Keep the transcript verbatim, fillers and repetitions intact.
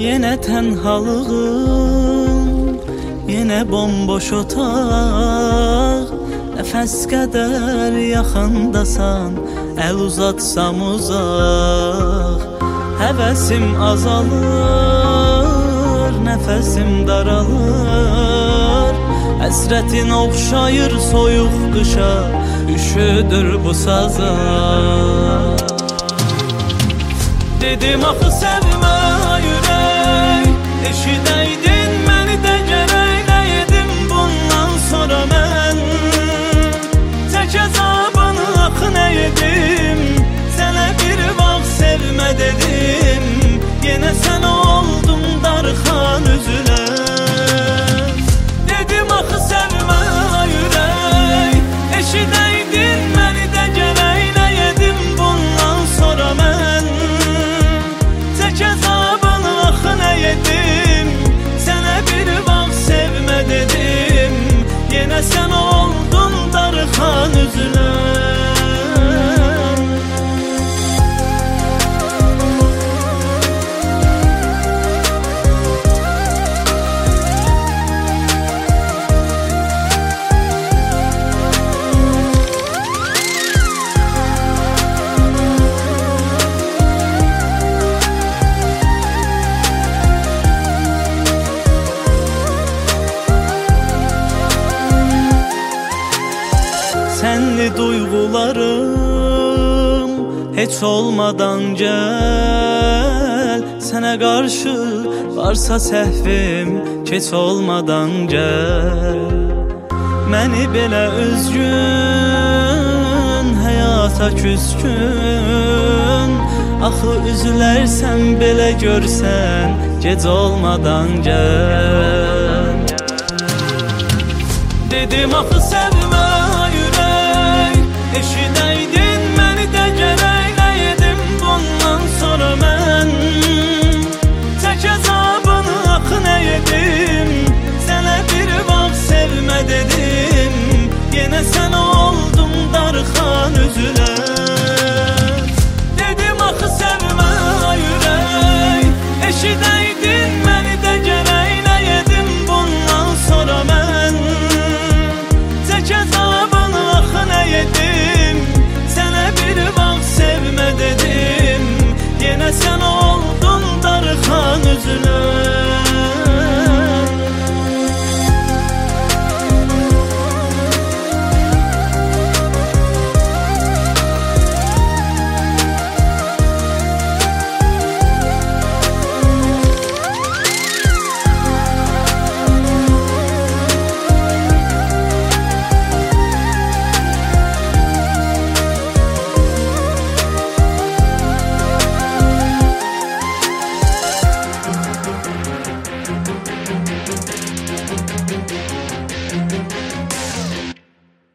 Yenə tənhalığım, yenə bomboş otaq. Nəfəs qədər yaxındasan, əl uzatsam uzaq. Həvəsim azalır, nəfəsim daralır. Həsrətin oxşayır soyuq qışa, üşüdür bu saza. Dedim axı sevmə ürək, eşidəydin məni də gərək. Nə yedim bundan sonra mən, tək əzabını axı nə yedim. Sənə bir vaxt sevmə dedim, yenə sən oldun darxan üzünə. Dedim axı sevmə ürək, eşidəydin məni də gərək. Nə yedim bundan sonra mən, tək əzabını axı nə yedim. Sənə bir vaxt sevmə dedim, yenə sən oldun darxan üzünə. Sənli duyğularım heç olmadan gəl. Sənə qarşı varsa səhvim, keç olmadan gəl. Məni belə üzgün, həyata küskün. Axı üzülərsən belə görsən, gec olmadan gəl. Dedim axı sevmə ürək, eşid